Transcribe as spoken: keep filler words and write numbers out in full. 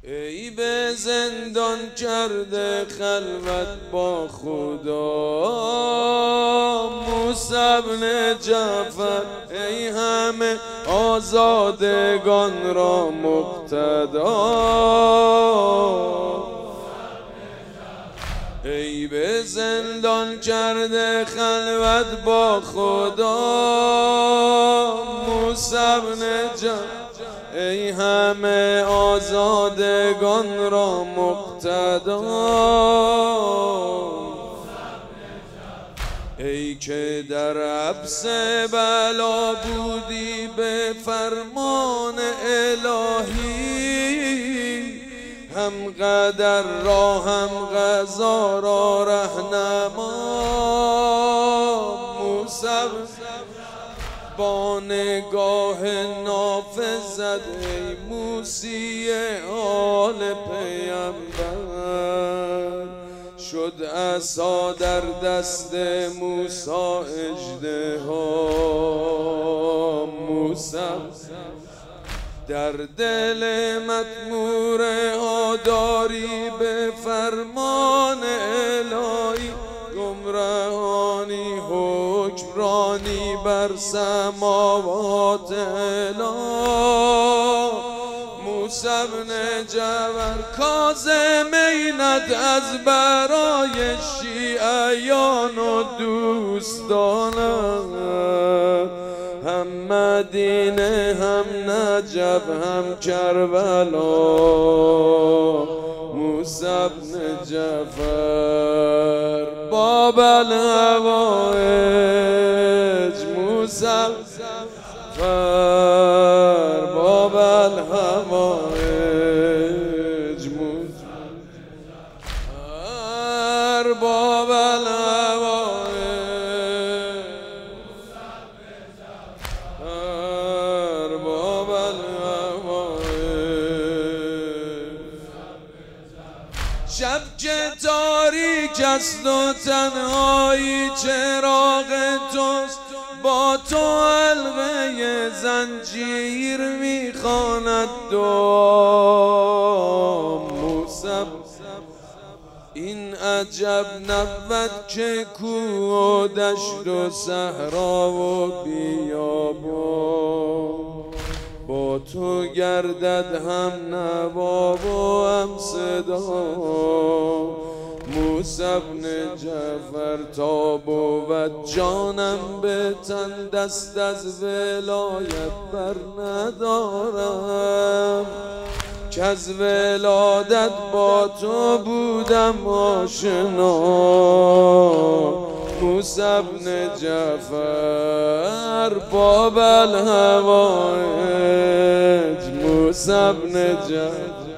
ای به زندان کرده خلوت با خدا موسی بن جعفر، ای همه آزادگان را مقتدا. ای به زندان کرده خلوت با خدا موسی بن جعفر، ای همه آزادگان را مقتدا. ای که در حبس بلا بودی به فرمان الهی، هم قدر را هم قضا را رهنما. موسی با نگاه نافذت، ای موسی آل پیامبر، شد عصا در دست موسی اژدها. موسی در دل مطمور ها داری به فرمان الهی، گمرهانی حکمرانی بر سماوات اله. موسی بن جعفر کاظم اینت از برای شیعیان و دوستانت، هم مدینه هم نجف هم کربلا. موسی بن جعفر باب الهوایج، موسی جعفر باب الهوایج، موسی جعفر باب الهوایج، باب الهوایج. شب که تاریک است و تنهایی چراغ توست، با تو حلقه زنجیر میخواند دعا. موسی این عجب نبود که کوه و دشت و صحرا و بیابان، با تو گردد هم نوا و هم صدا. موسی بن جعفر تا بود جانم به تن، دست از ولایت بر ندارم، که از ولادت با تو بودم آشنا. موسی بن جعفر باب الهوایج، موسی بن جعفر